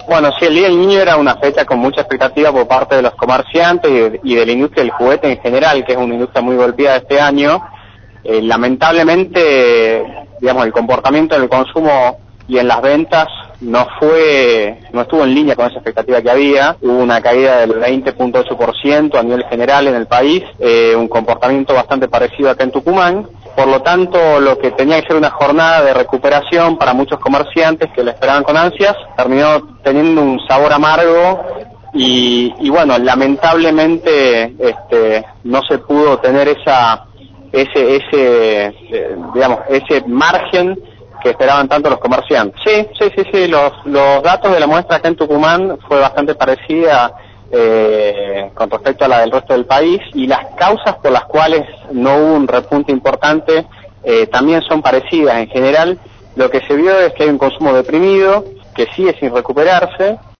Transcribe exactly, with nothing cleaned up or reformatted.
Bueno, sí, el Día del Niño era una fecha con mucha expectativa por parte de los comerciantes y de, y de la industria del juguete en general, que es una industria muy golpeada este año. Eh, lamentablemente, digamos, el comportamiento en el consumo y en las ventas no fue, no estuvo en línea con esa expectativa que había. Hubo una caída del veinte punto ocho por ciento a nivel general en el país, eh, un comportamiento bastante parecido acá en Tucumán. Por lo tanto, lo que tenía que ser una jornada de recuperación para muchos comerciantes que la esperaban con ansias, terminó teniendo un sabor amargo y, y bueno, lamentablemente este, no se pudo tener esa, ese, ese, eh, digamos, ese margen que esperaban tanto los comerciantes. Sí, sí, sí, sí, los, los datos de la muestra acá en Tucumán fue bastante parecida eh, con respecto a la del resto del país, y las causas por las cuales no hubo un repunte importante eh, también son parecidas. En general, lo que se vio es que hay un consumo deprimido, que sigue sin recuperarse,